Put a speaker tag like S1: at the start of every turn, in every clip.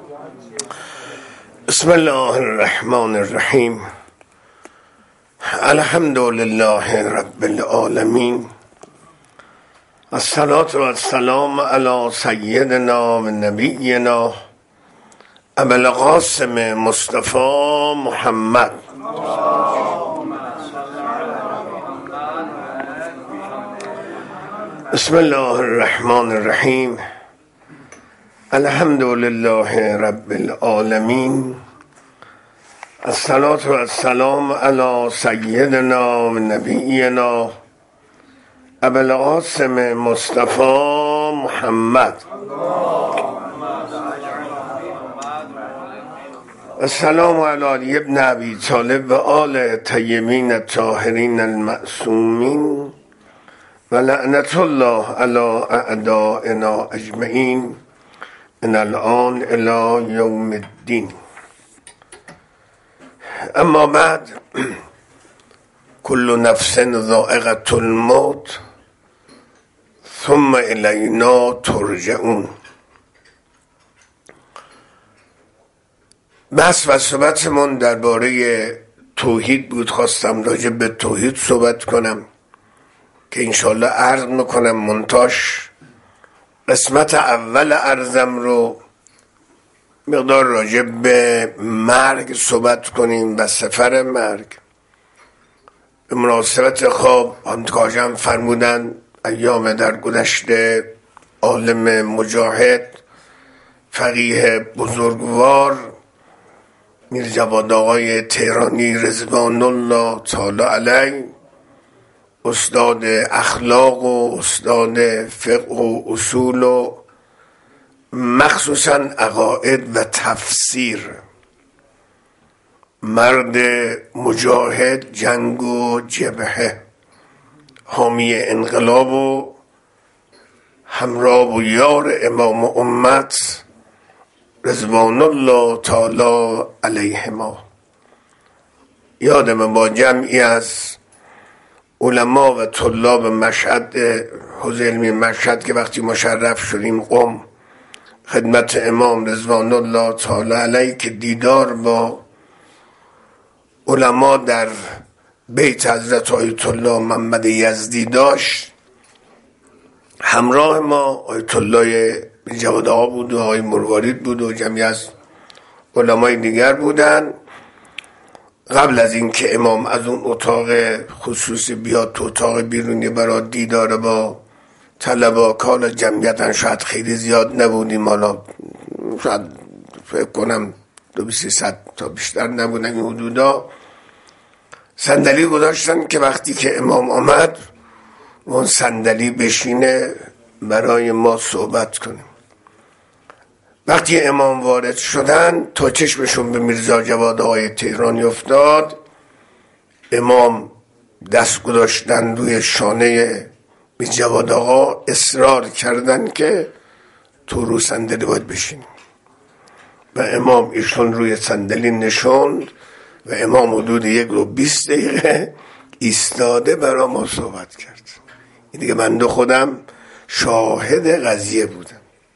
S1: بسم الله الرحمن الرحیم. الحمد لله رب العالمین. الصلاة و السلام علی سیدنا و نبینا ابی القاسم مصطفی محمد. بسم الله الرحمن الرحیم. الحمد لله رب العالمین. الصلاة و السلام علی سیدنا و نبینا ابی القاسم مصطفی محمد. السلام علی علی ابن ابی طالب و آل طیبین الطاهرین المعصومین و لعنت الله علی اعدائنا اجمعین من الان الی یوم الدین. اما بعد، کل نفس ذائقة الموت ثم الینا ترجعون. بحث و صحبتمون درباره توحید بود. خواستم راجع به توحید صحبت کنم که انشالله عرض میکنم منتاش قسمت اول عرضم رو مقدار راجع به مرگ صحبت کنیم و سفر مرگ. به مناسبت خواب آنتکاجم فرمودن ایام در گذشته عالم مجاهد فقیه بزرگوار میرجواد آقای تهرانی رضوان الله تعالی علیه، استاد اخلاق و استاد فقه و اصول و مخصوصا عقاید و تفسیر، مرد مجاهد، جنگ و جبهه، حامی انقلاب و همراه و یار امام امت رضوان الله تعالی علیهما. یادم با جمعی از علما و طلاب مشهد، حوزه علمی مشهد، که وقتی مشرف شدیم قم خدمت امام رضوان الله تعالی علیه که دیدار با علما در بیت حضرت آیت الله محمد یزدی داشت، همراه ما آیت الله جواد آقا بود و آقای مروارید بود و جمعی از علمای دیگر بودن. قبل از این که امام از اون اتاق خصوصی بیاد تو اتاق بیرونی برای دیدار با طلبا، کال جمعیتن شاید خیلی زیاد نبودیم، حالا شاید فکر کنم 200 تا بیشتر نبودن این حدودا، صندلی گذاشتن که وقتی که امام آمد اون صندلی بشینه برای ما صحبت کنیم. وقتی امام وارد شدن تا چشمشون به میرزا جواد آقای تهرانی افتاد، امام دست گذاشتن روی شانه میرزا جواد آقا، اصرار کردن که تو رو صندلی باید بشین و امام ایشون روی صندلی نشوند و امام حدود 1 و 20 دقیقه ایستاده برای ما صحبت کرد. این دیگه بنده خودم شاهد قضیه بودم.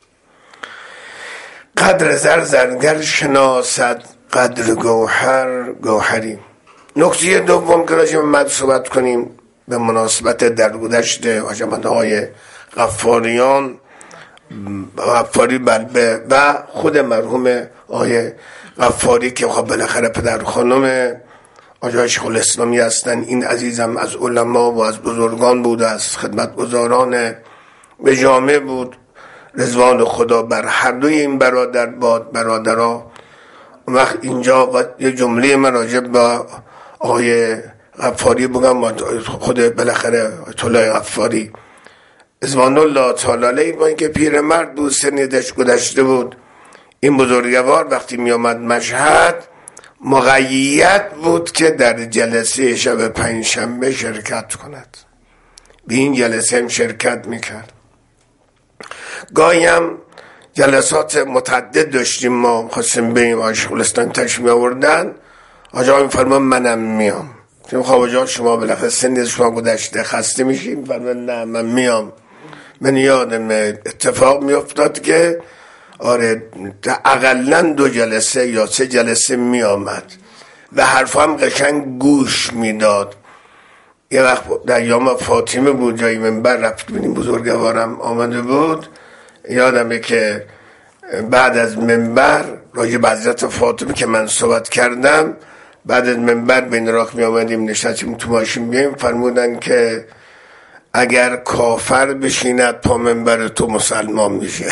S1: قدر زر زرگر شناسد، قدر گوهر گوهری. نکته دوم که راجع به مرگ صحبت کنیم به مناسبت درگذشت حاجم‌های غفاریان، غفاری بلبه و خود مرحوم آقای غفاری که خب بالاخره پدر خانم آقای شیخ الاسلامی هستن. این عزیزم از علما و از بزرگان بود، از خدمتگزاران به جامعه بود. رضوان خدا بر هر دوی این برادر باد، برادرها. وقت اینجا یه جمله من راجع با آقای غفاری بگم، خود بالاخره طلای غفاری رضوان الله تعالی علیه با اینکه پیرمرد بود، سنش گذشته بود، این بزرگوار وقتی می آمد مشهد مقید بود که در جلسه شب پنجشنبه شرکت کند. به این جلسه هم شرکت میکرد. گاهی هم جلسات متعدد داشتیم، ما خواستیم بریم، آقای شیخ الاسلام تشریف می آوردن، آقا میفرمان منم میام، چون خواهد شما بالاخره سن شما گذشته خسته میشیم، فرمان نه من میام. من یادم اتفاق میافتاد که آره اقلا 2 جلسه یا 3 جلسه می آمد و حرفم قشنگ گوش میداد. یه وقت در یام فاطمه بود، جای منبر رفت بینیم بزرگوارم آمده بود، یادمه که بعد از منبر راجع به حضرت فاطمه که من صحبت کردم، بعد از منبر بین راه می آمدیم نشستیم تو ماشین بیایم، فرمودن که اگر کافر بشیند پا منبر تو مسلمان میشه.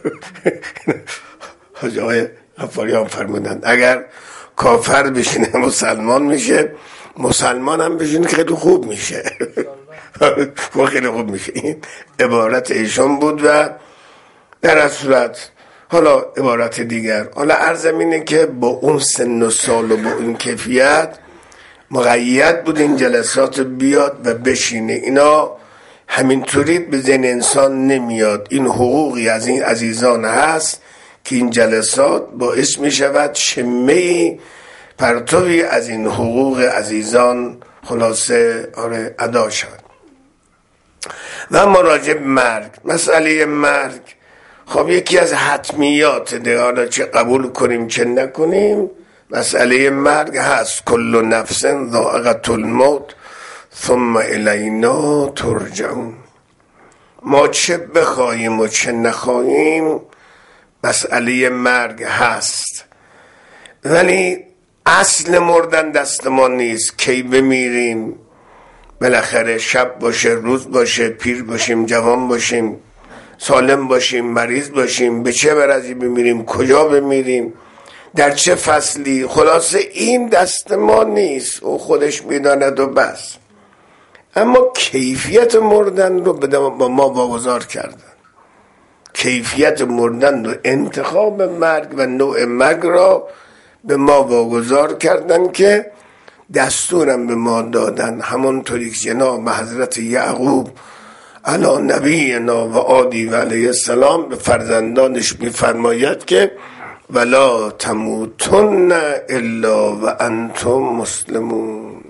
S1: حاج آقای غفاریان فرمودن اگر کافر بشینه مسلمان میشه، مسلمان هم بشینه خیلی خوب میشه. خیلی خوب میشه. این عبارت ایشان بود. و در از صورت حالا عبارت دیگر، حالا عرضم اینه که با اون سن و سال و با این کیفیت مقید بود این جلسات بیاد و بشینه. اینا همینطوری به ذهن انسان نمیاد. این حقوقی از این عزیزان هست که این جلسات باعث می شود شمه پرتوی از این حقوق عزیزان خلاصه ادا شد. و مراجع مرگ، مسئله مرگ خب یکی از حتمیات ده، حالا چه قبول کنیم چه نکنیم، مسئله مرگ هست. کل نفس ذائقة الموت ثم الینا ترجعون. ما چه بخواهیم و چه نخواهیم مسئله مرگ هست، ولی اصل مردن دست ما نیست. کی بمیریم، بالاخره شب باشه روز باشه، پیر باشیم جوان باشیم، سالم باشیم مریض باشیم، به چه مرضی بمیریم، کجا بمیریم، در چه فصلی، خلاصه این دست ما نیست، او خودش میداند و بس. اما کیفیت مردن رو با ما واگذار کردن. کیفیت مردن رو، انتخاب مرگ و نوع مرگ را به ما واگذار کردن که دستورم به ما دادن. همونطوری که جناب حضرت یعقوب علی نبینا و آدی و علیه السلام به فرزندانش میفرماید که ولا تموتن الا و انتم مسلمون.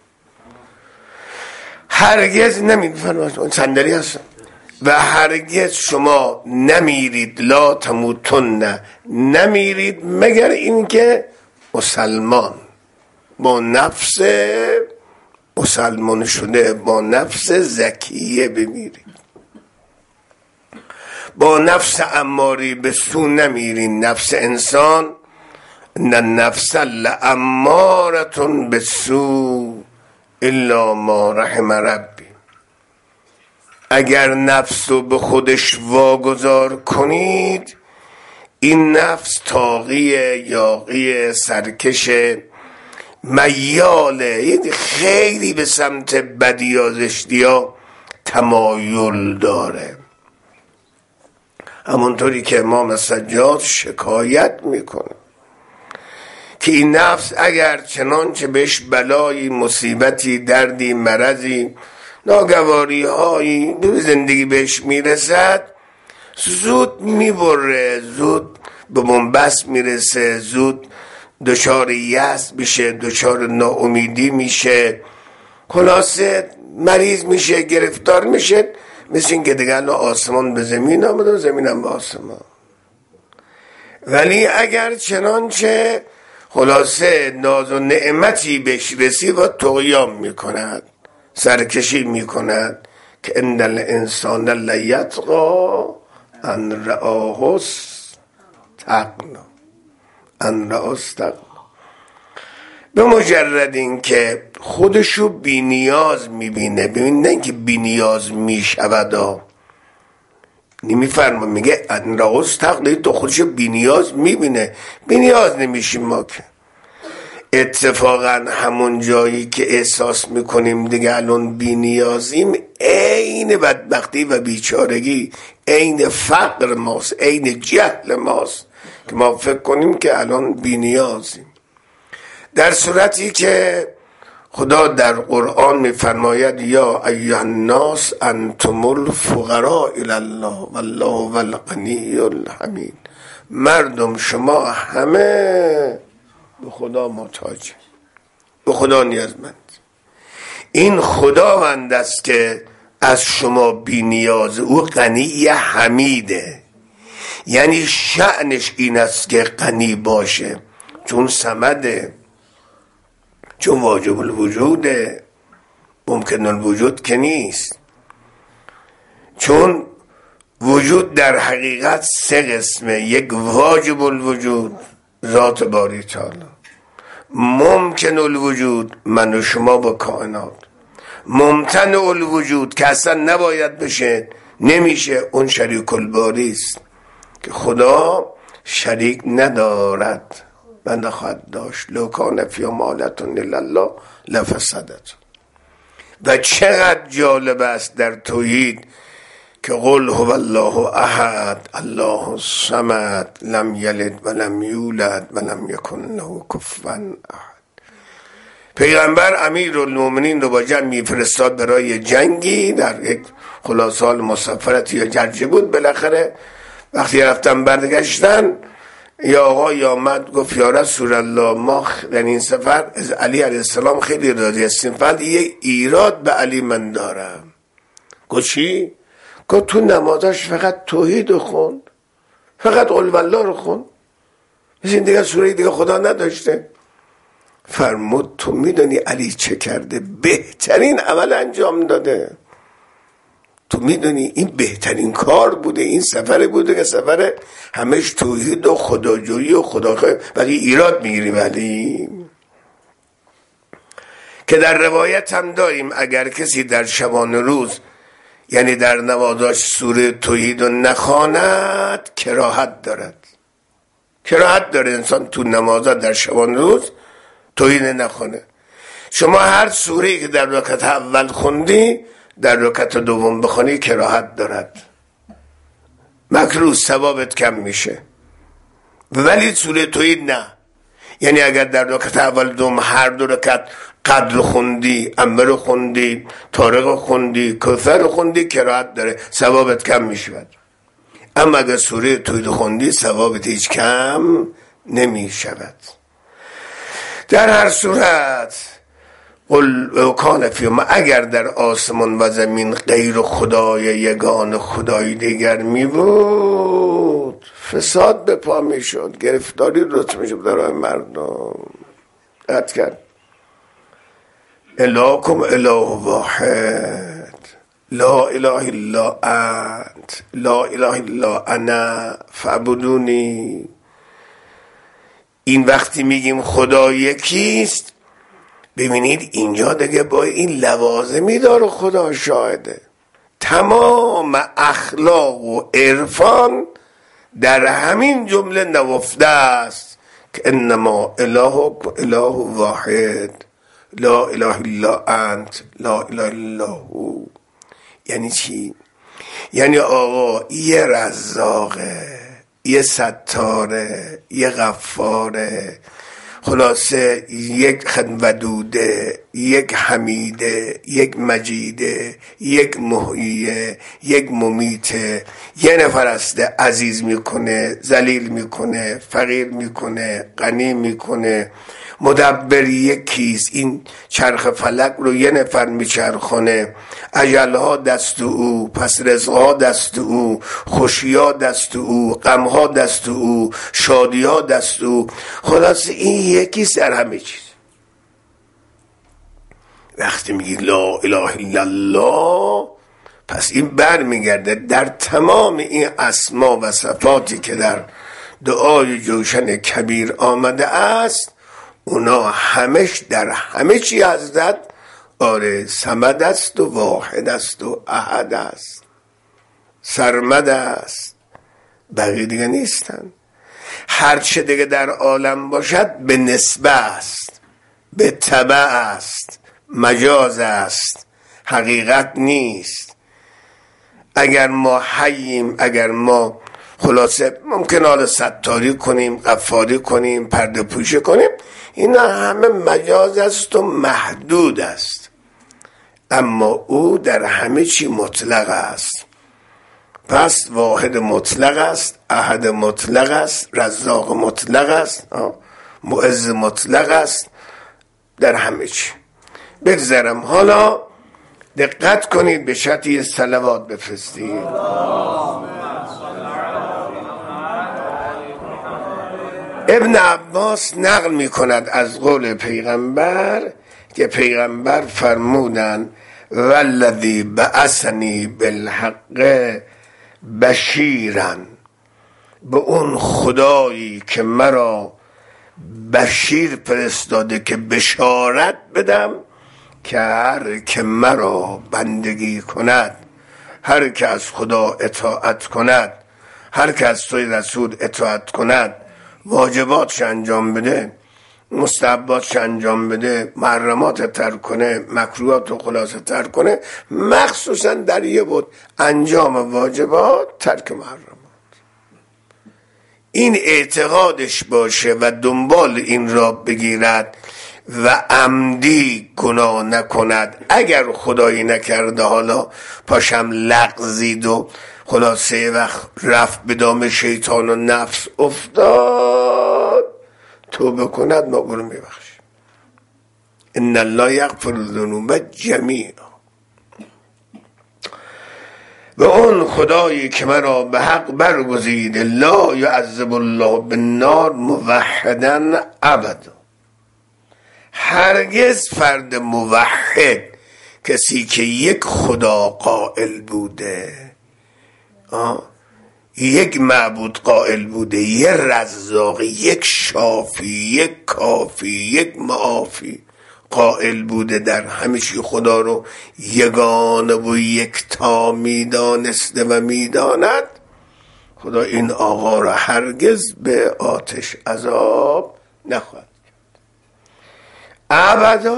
S1: هرگز نمیفرماید صندلی هست و هرگز شما نمیرید، لا تموتن، نمیرید مگر اینکه مسلمان با نفس مسلمان شده، با نفس زکیه بمیرید. با نفس اماری به سو نمیرین. نفس انسان نه، نفس لامارتون به سو الا ما رحم ربی. اگر نفس رو به خودش واگذار کنید، این نفس طاغی، یاغی، سرکش، میاله، خیلی به سمت بدی و زشتی ها تمایل داره. همونطوری که امام سجاد شکایت میکنه که این نفس اگر چنانچه بهش بلایی، مصیبتی، دردی، مرضی، ناگواری هایی به زندگی بهش میرسد، زود میبره، زود به بنبست میرسه، زود دچار یأس میشه، دچار ناامیدی میشه، خلاصه مریض میشه، گرفتار میشه. مثل این که دیگر آسمان به زمین آمده و زمین هم به آسمان. ولی اگر چنانچه خلاصه ناز و نعمتی بهش رسید و طغیان میکند، سرکشی میکند که ان الانسان لیطغی ان رآه استغنی، ان رآه استغنی. به مجرد این که خودشو بی نیاز میبینه، ببین نه اینکه بی نیاز میشود، نمیفرما، میگه ان رآه استغنی، تو خودشو بی نیاز میبینه. بی نیاز نمیشیم ما که. اتفاقا همون جایی که احساس میکنیم دیگه الان بی نیازیم، عین بدبختی و بیچارگی، عین فقر ماست، عین جهل ماست که ما فکر کنیم که الان بی نیازیم. در صورتی که خدا در قرآن میفرماید یا ایها الناس انتم الفقراء الی الله والله هو الغنی الحمید. مردم شما همه به خدا محتاج، به خدا نیازمند. این خداوند است که از شما بی نیاز، او غنی حمیده. یعنی شأنش این است که غنی باشه، چون صمده، چون واجب الوجوده، ممکن الوجود که نیست. چون وجود در حقیقت سه قسمه: یک واجب الوجود، ذات باری تعالی، ممکن الوجود، من و شما با کائنات، ممتنع الوجود که اصلا نباید بشه، نمیشه، اون شریک الباری است که خدا شریک ندارد و نخواهد داشت. لو کان فی مالتون الا الله لفسدت. و چقدر جالب است در توحید که قل هو الله احد الله الصمد لم یلد ولم یولد ولم یکن له کفوا احد. پیغمبر امیرالمومنین رو با جمع فرستاد برای جنگی، در یک خلاصال مسافرتی یا جرجه بود. بالاخره وقتی رفتن برگشتن، یا آقای آمد گفت یا رسول الله، ما در این سفر از علی علیه السلام خیلی راضی هستیم، فقط یک ایراد به علی من دارم. گفت چی؟ گفت تو نمازاش فقط توحید رو خوند، فقط قل والله رو خوند، مثل این دیگه سوره دیگه خدا نداشته. فرمود تو میدونی علی چه کرده؟ بهترین عمل انجام داده. تو میدونی این بهترین کار بوده، این سفر بوده که سفر همش توحید و خداجویی و خداخواهی، ولی ایراد میگیری. ولی که در روایت هم داریم اگر کسی در شبانه روز، یعنی در نمازاش سوره توحید رو نخواند، کراهت دارد. کراهت داره انسان تو نمازا در شبانه روز توحید نخونه. شما هر سوره‌ای که در رکعت اول خوندی، در رکعت دوم بخونی کراهت دارد، مکروه، ثوابت کم میشه. ولی سوره توحید نه. یعنی اگر در رکعت اول دوم هر دو رکعت قدر خوندی، امر خوندی، طارق خوندی، کوثر خوندی، کراهت داره، ثوابت کم میشود. اما اگر سوره توحید خوندی، ثوابت هیچ کم نمیشود. در هر صورت قل کان فی، اگر در آسمان و زمین غیر خدای یگان خدای دیگر می بود، فساد به پا می شد، گرفتاری درست می شد در مردم. قطع کرد الهکم اله واحد لا اله الا انت لا اله الا انا فاعبدونی. این وقتی میگیم خدا یکیست، ببینید اینجا دیگه با این لوازمی داره خدا شاهده. تمام اخلاق و عرفان در همین جمله نهفته است که انما الهکم اله واحد لا اله الا انت لا اله الا هو. یعنی چی؟ یعنی آقا یه رزاقه، یه ستاره، یه غفاره، خلاصه یک ودوده، یک حمیده، یک مجیده، یک محییه، یک ممیته. یه نفر است عزیز میکنه، ذلیل میکنه، فقیر میکنه، غنی میکنه. مدبر یکیست، این چرخ فلک رو یه نفر میچرخونه. اجلها دست او، پس رزقها دست او، خوشیها دست او، غمها دست او، شادیها دست او. خلاص این یکیست در همه چیز. وقتی میگی لا اله الا الله، پس این بر میگرده در تمام این اسما و صفاتی که در دعای جوشن کبیر آمده است، اونا همش در همه چی حضرت آره صمد است و واحد است و احد است، سرمد است، بقیه دیگه نیستن. هر چه دیگه در عالم باشد به نسبه است، به تبع است، مجاز است، حقیقت نیست. اگر ما حییم، اگر ما خلاصه ممکن حال ستاری کنیم، غفاری کنیم، پرده پوشی کنیم، اینا همه مجاز است و محدود است. اما او در همه چی مطلق است. پس واحد مطلق است، احد مطلق است، رزاق مطلق است، معز مطلق است در همه چی. بگذارم حالا دقت کنید، به شرطی صلوات بفرستید. ابن عباس نقل می کند از قول پیغمبر که پیغمبر فرمودن والذی بعثنی بالحق بشیرا، به اون خدایی که مرا بشیر فرستاده که بشارت بدم که هر که مرا بندگی کند، هر که از خدا اطاعت کند، هر که از سوی رسول اطاعت کند، واجباتش انجام بده، مستحباتش انجام بده، محرمات ترک کنه، مکروهات رو خلاصه ترک کنه، مخصوصا در یه بود انجام واجبات، ترک محرمات. این اعتقادش باشه و دنبال این را بگیرد و عمدی گناه نکند. اگر خدایی نکرده حالا پاشم لغزید و خلاصه وقت رفت به دام شیطان و نفس افتاد، توبه کند ما برو میبخشیم. ان الله یغفر الذنوب جمیعا. و اون خدایی که مرا به حق برگزید لا یعذب الله بالنار موحدا ابدا. هرگز فرد موحد، کسی که یک خدا قائل بوده، یک معبود قائل بوده، یک رزاق، یک شافی، یک کافی، یک معافی قائل بوده، در همه چی خدا رو یگانه و یکتا میدانسته و میداند، خدا این آقا را هرگز به آتش عذاب نخواهد کرد ابدا.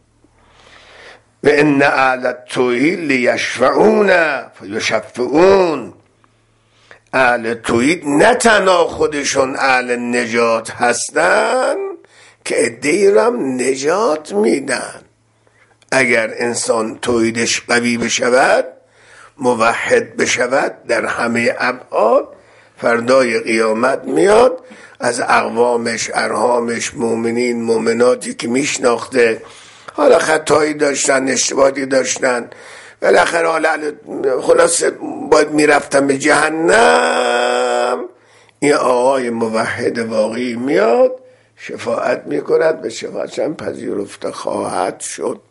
S1: و ان اهل التوحید لیشفعون فیشفعون. اهل توحید نه تنها خودشون اهل نجات هستن که عده‌ای را نجات میدن. اگر انسان توحیدش قوی بشود، موحد بشود در همه ابعاد، فردای قیامت میاد از اقوامش، ارحامش، مؤمنین مؤمناتی که میشناخته، حالا خطایی داشتن، اشتباهی داشتن، بالاخره حالا خلاصه باید میرفتن به جهنم، این آقای موحد واقعی میاد شفاعت میکند، به شفاعتش هم پذیرفته خواهد شد.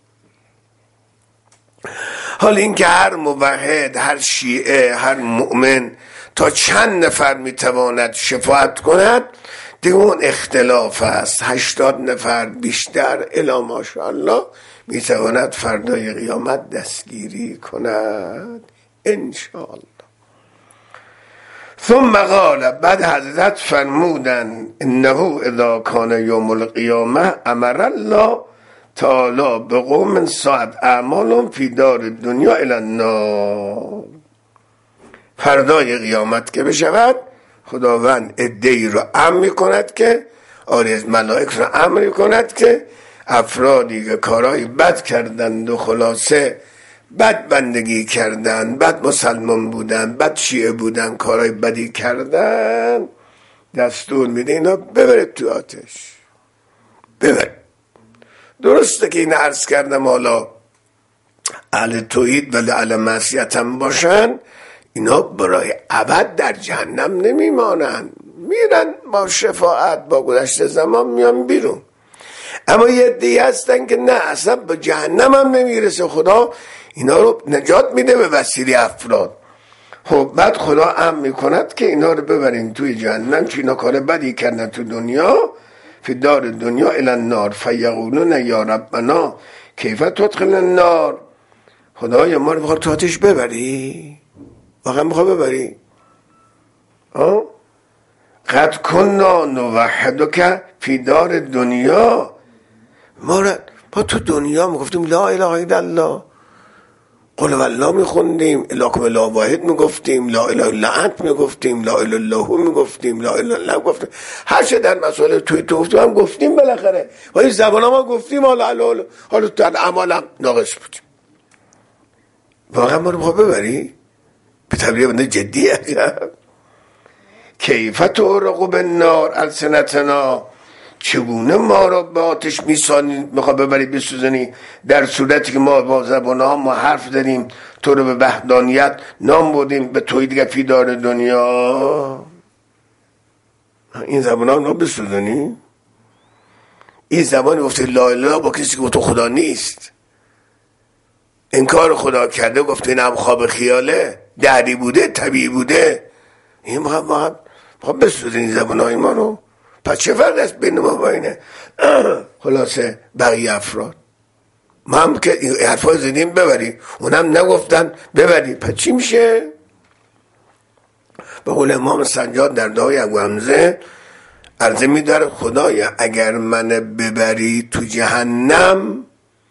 S1: حالا این که هر موحد، هر شیعه، هر مؤمن تا چند نفر میتواند شفاعت کند دیگه اون اختلاف است. 80 نفر بیشتر الی ماشاءالله میتواند فردای قیامت دستگیری کند انشاءالله. ثم قال، بعد حضرت فرمودن انه اذا کان یوم القیامه امر الله تعالی بقوم ساعت اعمالهم فی دار الدنیا الی النار. فردای قیامت که بشود خداوند عده‌ای را امر میکند که از ملائک را امر میکند که افرادی که کارهای بد کردند و خلاصه بد بندگی کردند، بد مسلمان بودند، بد شیعه بودند، کارهای بدی کردند، دستور میده اینا ببرید تو آتش، ببرید. درسته که این عرض کردم حالا اهل توحید ولی اهل معصیت هم باشن، اینا برای ابد در جهنم نمیمانن، میرن با شفاعت با گذشت زمان میان بیرون. اما یه عده‌ای هستن که نه، اصلا به جهنم هم نمیرسه، خدا اینا رو نجات میده به وسیله افراد. خب بعد خدا امر میکند که اینا رو ببرین توی جهنم که اینا کار بدی کردن تو دنیا، فی دار دنیا الی النار فیقولون یا ربنا کیف تدخل النار. خدایا ما رو بخواد تو آتش ببری؟ واقعا میخواد ببری؟ قد کنا نوحدک فی دار دنیا. ما تو دنیا میگفتیم لا اله الا الله، قل والله میخوندیم، الهکم اله واحد میگفتیم، لا اله الا انت میگفتیم، لا اله الا هو میگفتیم، لا اله الا گفتیم، هر چه در مسائل توحید هم گفتیم بالاخره، و این زبان ما گفتیم، حالا در اعمال هم ناقص بودیم. واقعا ما رو میخواد ببری؟ به طبیعه بنده جدی عجب. کیف تحرق بالنار السنتنا، چگونه ما را به آتش میسانی، میخواد ببری بسوزنی، در صورتی که ما با زبان ها ما حرف داریم، تو رو به وحدانیت نام بردیم، به توحید فی دار دنیا. این زبان ها رو بسوزونی. این زبان گفته لا اله با کسی که تو خدا نیست، انکار خدا کرده، گفته اینم خواب خیاله، دعی بوده، طبیعی بوده. این ما بسوزونی این زبان های ما رو. پس چه فرق است بین ما با اینه خلاصه بقیه افراد؟ ما هم که این حرفا زدیم ببریم، اونم نگفتن ببریم، پس چی میشه؟ به قول امام سجاد در دعای ابو حمزه عرضه می‌داره خدایا اگر من ببری تو جهنم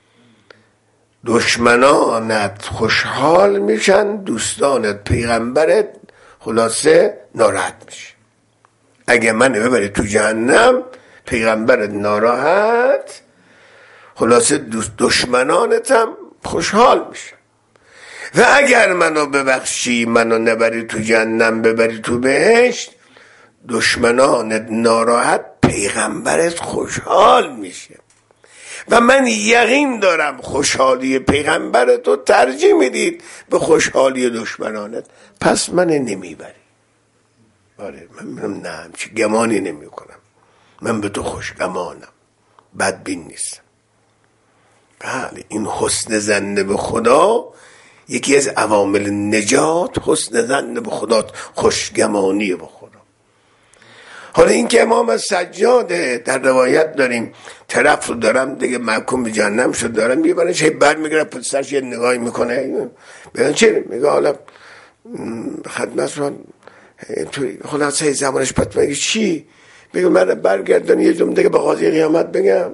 S1: دشمنانت خوشحال میشن، دوستانت پیغمبرت خلاصه ناراحت میشه. اگر من ببری تو جهنم پیغمبرت ناراحت، خلاصه دشمنانت هم خوشحال میشه. و اگر منو ببخشی، منو نبری تو جهنم ببری تو بهشت، دشمنانت ناراحت پیغمبرت خوشحال میشه. و من یقین دارم خوشحالی پیغمبرت رو ترجیح میدید به خوشحالی دشمنانت، پس من نمیبری. آره من نه همچی گمانی نمی کنم، من به تو خوشگمانم، بدبین نیستم. بله این حسن ظن به خدا یکی از عوامل نجات، حسن ظن به خدا، خوشگمانی به خدا. حالا این که امام سجاده در روایت داریم طرف رو دارم دیگه محکوم به جهنم شد، دارم میبرن چه بر میگره پسرش یه نگاهی میکنه، بگن چه میگه حالا خدمت رو اینطوری خلاصه زمانش پت میگه چی؟ بگه من برگردن یه جمله که به قاضی قیامت بگم،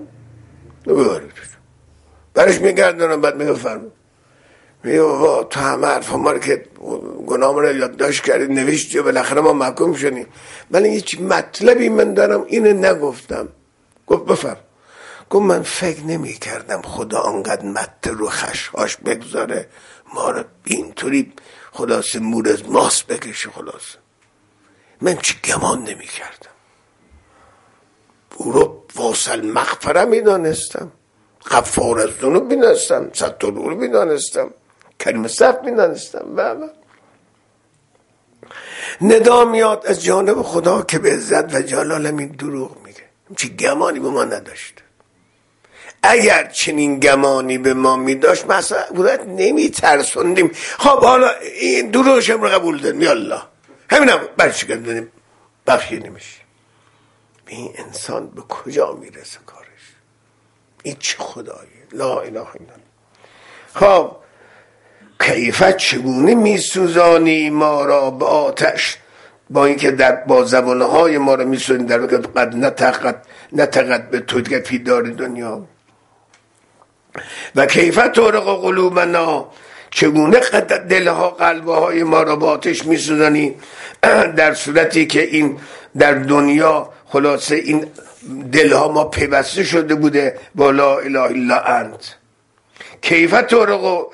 S1: برش میگردنم بعد میگه فرمون میگه بابا تو همه حرف ما رو که گناه رو یادداشت کردید نوشتی و بالاخره ما محکوم شدیم، ولی هیچ مطلبی من دارم اینو نگفتم. گفت بفرم. گفت من فکر نمی کردم خدا آنقدر مت رو خشخاش بگذاره ما رو اینطوری خلاصه مور از ماس بکشه. خلاصه من چی گمان نمی کردم، او رو واصل مغفره می دانستم، غفار از ذنوب می دانستم، ستر رو می دانستم، کریم صف می دانستم. ندا میاد از جانب خدا که به عزت و جلال همین دروغ میگه، چی گمانی به ما نداشت. اگر چنین گمانی به ما میداشت مثلا بودت نمی ترسوندیم. خب حالا این دروغشم رو قبول داریم، یالله همینم برچه کردنیم بخشی نمیشه. این انسان به کجا میرسه کارش؟ این چه خدایی؟ لا اله الا الله. خب کیفت چگونه میسوزانی ما را به آتش، با اینکه با زبانهای ما را میسوزانی در وقت قد نتقد به تو که فی دار دنیا. و کیفت تورق قلوبنا، چگونه دلها قلبهای ما را به آتش میسوزانی در صورتی که این در دنیا خلاصه این دلها ما پیوسته شده بوده با لا اله الا انت. کیفت تورق،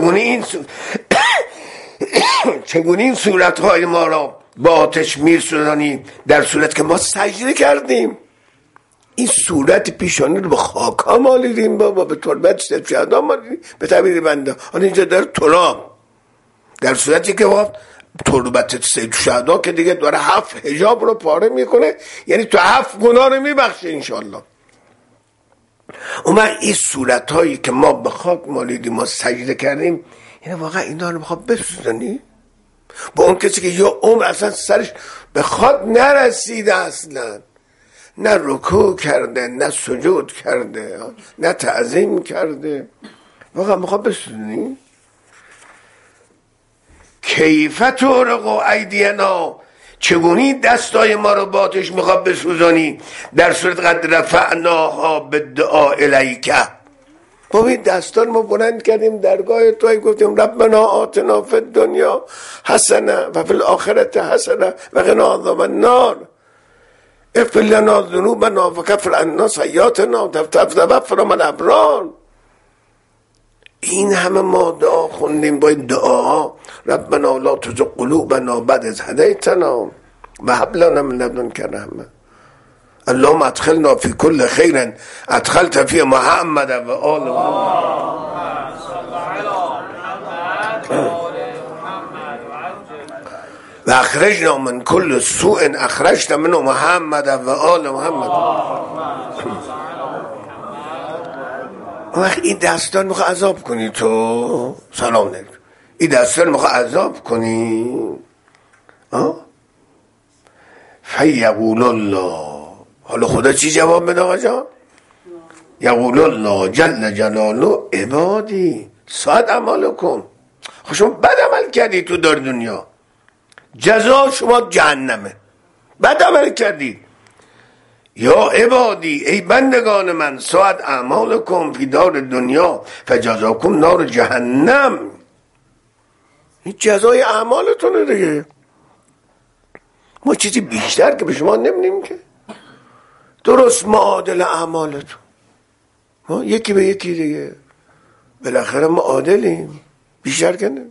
S1: چگونه این صورتهای ما را با آتش میسوزانی در صورت که ما سجده کردیم. این صورت پیشانی رو به خاک ها مالیدیم بابا، به تربت سید شهدا مالیدیم، به تعبیر بنده حالا اینجا در تراب، در صورتی که وقت تربت سید شهدا که دیگه داره 7 حجاب رو پاره میکنه، یعنی تو 7 گناه رو میبخشه انشالله. این صورت هایی که ما به خاک مالیدیم ما سجده کردیم، یعنی واقعا اینا رو بخواد بسوزنی با اون کسی که یه عمر اصلا سرش به خاک نرسیده، اصلا نه رکوع کرده، نه سجود کرده، نه تعظیم کرده، واقعا بخواد بسوزنی. کیفت تورق ایدینا، چگونی دستای ما رو با آتش میخواد بسوزانی در صورت قد رفعناها بالدعاء الیک. با این دستان ما بلند کردیم درگاه تو، گفتیم ربنا آتنا فی الدنیا حسنه و فی الاخرت حسنه و قنا عذاب النار، اغفر لنا ذنوبنا وکفر عنا سیئاتنا وتوفنا مع الابرار. این همه ما دعا خوندیم با این دعاها، ربنا لا تزغ قلوبنا بعد اذ هدیتنا و هب لنا من لدنک رحمة، اللهم ادخلنا فی کل خیر ادخلت فی محمد و آل محمد. و اخرجنا من کل سوء اخرجت منه محمد و آل محمد. وقت این دستان میخواه عذاب کنی تو، سلام علیکم، این دستان میخواه عذاب کنی، فیقول الله، حالا خدا چی جواب بده آقا جان؟ یقول الله جل جلاله عبادی ساعت اعمالکم، خب شما بد عمل کردی تو دار دنیا، جزا شما جهنمه، بد عمل کردی. یا عبادی ای بندگان من ساعت اعمالکم فی دار دنیا فجزاکم نار جهنم، این جزای اعمالتونه دیگه، ما چیزی بیشتر که به شما نمیدیم که، درست معادل اعمالتون، ما یکی به یکی دیگه، بالاخره ما عادلیم، بیشتر کنیم.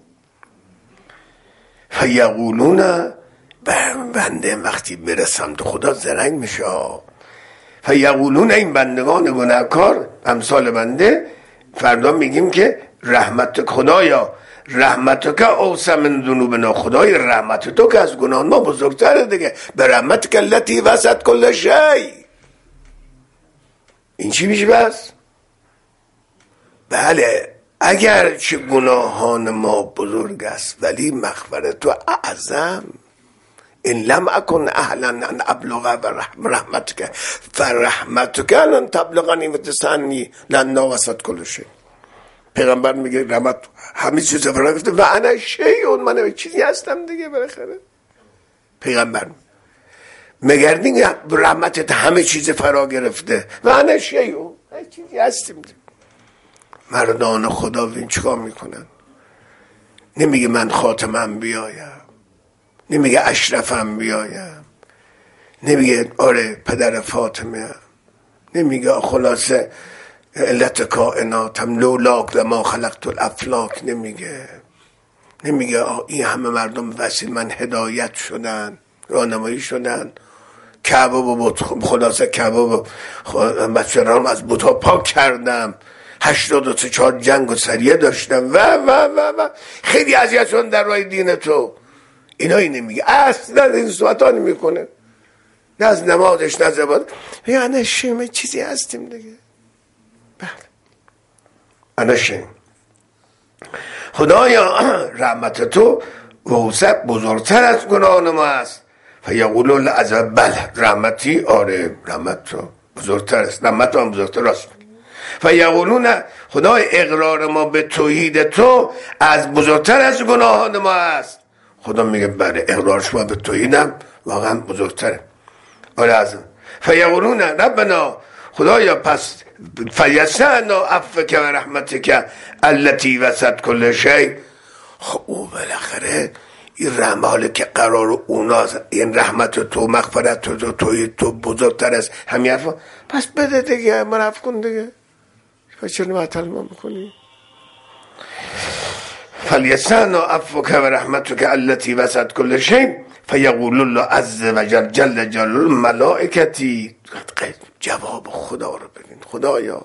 S1: فیقولون، بنده وقتی برسم تو خدا زرنگ میشه، فیقولون این بندگان گناهکار امثال بنده فردا میگیم که رحمت خدایا رحمتک اوسع من ذنوبنا، خدای رحمت تو که از گناه ما بزرگتره دیگه، به رحمتک التی وسعت کل شیء. این چی میشه بس؟ بله اگر چه گناهان ما بزرگ است ولی مغفرت تو اعظم. ان لم اکن اهلا ان ابلغ برحمتک فرحمتک لن تبلغنی و تسعنی لن وسعت کل شیء. پیغمبر میگه رحمت همه چیز فرا گرفته و انا شیء، من چیزی هستم دیگه بالاخره. پیغمبر مگردین رحمتت همه چیز فرا گرفته و انا شیء، چیزی هستیم دیگه. مردان خدا ببین چیکار میکنن، نمیگه من خاتمم بیایم، نمیگه اشرفم بیایم، نمیگه آره پدر فاطمه، نمیگه خلاصه علت کائناتم لولاک لما خلقت الافلاک، نمیگه این همه مردم وسیل من هدایت شدن، راهنمایی شدن، کعبه و خلاصه کعبه و بچه‌رام از بت‌ها پاک کردم، 84 جنگ و سریه داشتم و خیلی اذیت شدن در راه دین تو. اینایی نمیگه، اصلا این صحبت‌ها نمیکنه، نه از نمازش نه از عبادت. یعنی شیمه چیزی هستیم دیگه. بله انا شیم. خدایا رحمت تو وسع بزرگتر از گناهان ما است. فیقولون لعذاب، بله رحمتی، آره رحمت تو بزرگتر است، رحمت هم بزرگتر است. فیقولون خدای اقرار ما به توحید تو از بزرگتر از گناهان ما است. خدا میگه بله اقرار شما به توحیدم واقعا بزرگتره، آره ازم. فیقولون ربنا، خدایا پس فیسعنا عفوک و رحمتک التی وسعت کل شیء. خب او بالاخره این رحمت که قرار اوناست، این رحمت تو مغفرت تو توحید تو بزرگتر است همین حرفا، پس بده دیگه، مرف کن دیگه، پس چرا معطل ما میکنی؟ فلیسعنا عفوک و رحمتک التی وسعت کل شیء فیقول الله عز و جل جل جلاله ملائکتی. جواب خدا رو ببین، خدایا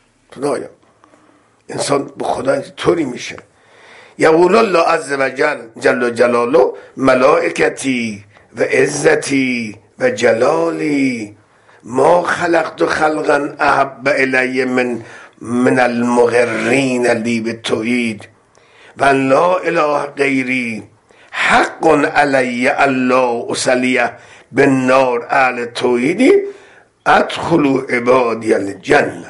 S1: انسان به خدا طوری میشه. یقول الله عز و جل جل جلاله ملائکتی و عزتی و جلالی ما خلقت خلقا احب الی من المغرین لی بالتوحید و لا اله غیری حق علی الله اصلیه بالنار اهل توحیدی ادخلوا عبادی الجنه.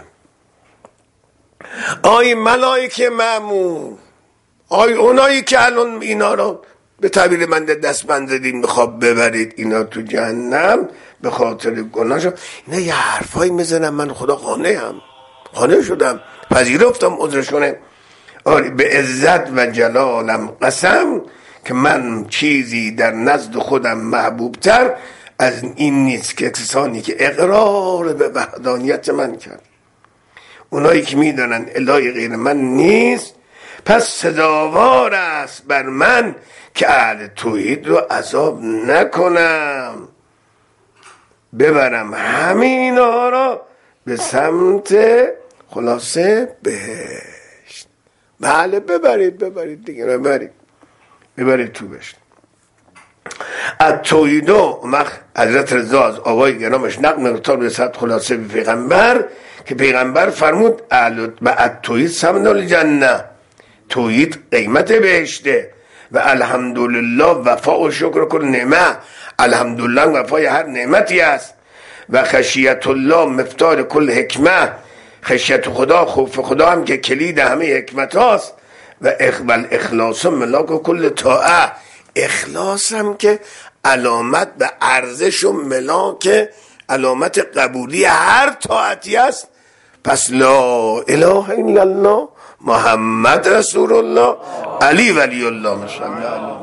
S1: آی ملائکه مأمون، آی اونایی که الان اینا رو به تعبیر من دستبند زدین میخواد ببرید اینا تو جهنم به خاطر گناهشون، اینا یه حرفایی میزنن، من خدا قانع شدم، پذیرفتم عذرشونه. آره به عزت و جلالم قسم که من چیزی در نزد خودم محبوبتر از این نیست که کسانی که اقرار به وحدانیت من کرد، اونایی که میدونن الهی غیر من نیست، پس سزاوار است بر من که اهل توحید رو عذاب نکنم، ببرم همینا رو به سمت خلاصه بهشت. بله ببرید دیگه، ببرید تو بهشت. التوحید و حضرت رضا از آقای گرامش نقل مقدار رسد خلاصه به پیغمبر که پیغمبر فرمود و التوحید ثمن الجنه، توحید قیمت بهشته و الحمدلله وفا و شکر کل نعمه، الحمدلله وفای هر نعمتی است و خشیت الله مفتاح کل حکمه، خشیت خدا خوف خدا هم که کلید همه حکمت هاست و اخلاص ملاک کل طاعه، اخلاص هم که علامت به ارزش و ملاک علامت قبولی هر طاعتی است. پس لا اله الا الله محمد رسول الله علی ولی الله مصلی علی.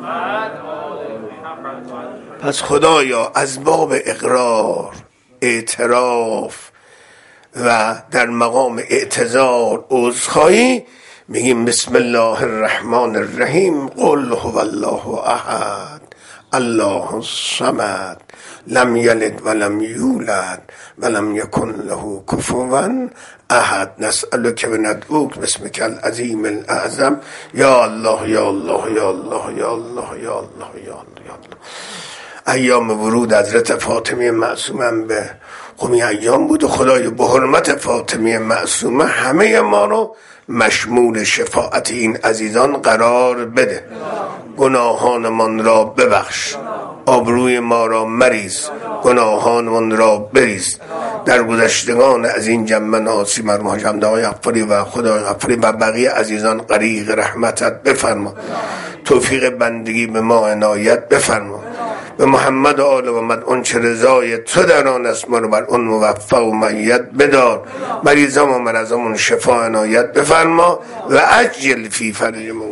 S1: پس خدایا از باب اقرار، اعتراف و در مقام اعتذار عذرخواهی میگیم بسم الله الرحمن الرحیم قل هو الله احد الله الصمد لم یلد ولم یولد ولم یکن له کفوا احد نسألک و ندعوک باسمک العظیم الاعظم یا الله یا الله یا الله یا الله یا الله یا الله یا الله. ایام ورود حضرت فاطمه معصومه به قمی ایام بود و خدای به حرمت فاطمه معصومه همه ما رو مشمول شفاعت این عزیزان قرار بده. گناهانمان را ببخش، آبروی ما را مریز، گناهانمان را بریز. در گذشتگان از این جمع ناسی مرحوم حاج حمدآقای غفاری و خدای غفاری و بقیه عزیزان غریق رحمتت بفرما، توفیق بندگی به ما عنایت بفرما. به محمد و آل محمد اون چه رضای تو در آن است ما رو بر اون موفق و مؤید بدار. مریضان و مرضامون شفا عنایت بفرما و عجل فی فرجهم.